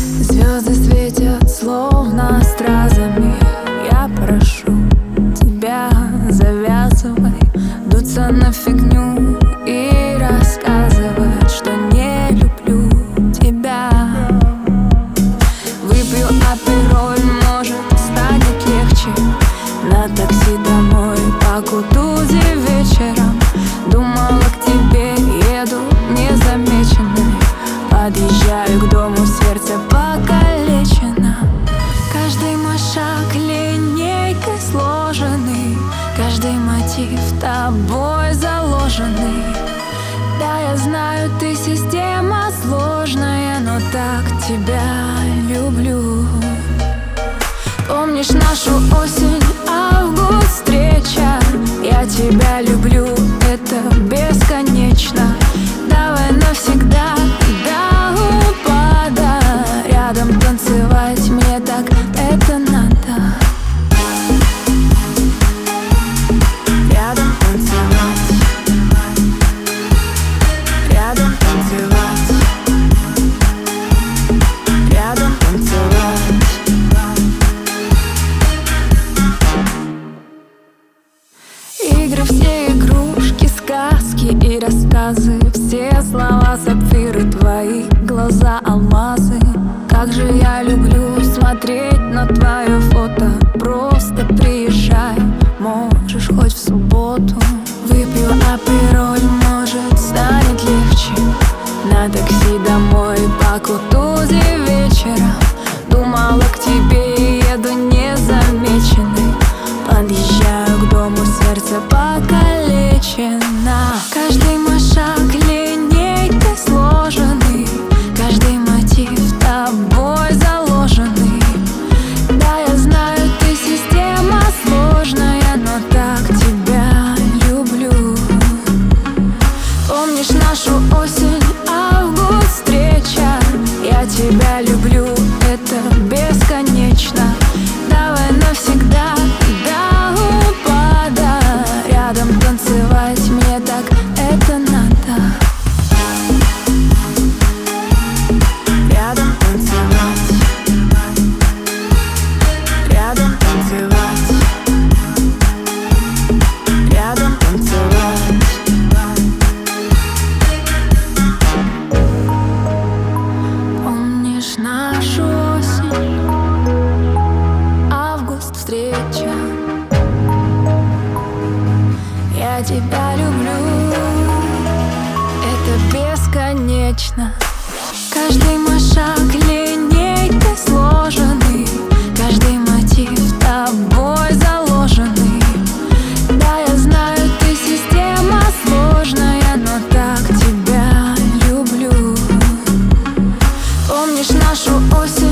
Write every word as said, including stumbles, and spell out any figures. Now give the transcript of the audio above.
Звезды светят словно стразами. Я прошу тебя, завязывай дуться на фигню и рассказывать, что не люблю тебя. Выпью апероль, может, станет легче. На такси домой по Кутузе вечером. Думала, к тебе еду незамеченной. Подъезжаю к дому, сердце покалечено. Каждый мой шаг линейкой сложенный, каждый мотив тобой заложенный. Да, я знаю, ты система сложная, но так тебя люблю. Помнишь нашу осень, август, встреча? Я тебя люблю, это бесконечно. Давай навсегда до упада рядом танцевать, мне так это надо. Рядом танцевать, рядом танцевать, рядом танцевать. Игры, все игрушки, сказки и рассказы, все слова сапфиры, твои глаза алмазы. Как же я люблю смотреть на твое фото. Просто приезжай, можешь хоть в субботу. Выпью апероль, может, станет легче. На такси домой по Кутузе вечером. Думала, к тебе еду незамеченной. Подъезжаю к дому, сердце покалечено. Каждый мой шаг линейкой сложенный, каждый мотив тобой заложенный. Да, я знаю, ты система сложная, но так тебя люблю. Помнишь нашу осень, август, встреча? Я тебя люблю, это бесконечно. Давай навсегда до упада рядом танцевать, мне так это надо. Рядом танцевать, рядом танцевать, рядом танцевать. Помнишь нашу осень, август, встреча? Я тебя люблю, это бесконечно. Каждый мой шаг линейкой сложенный, каждый мотив тобой заложенный. Да, я знаю, ты система сложная, но так тебя люблю. Помнишь нашу осень?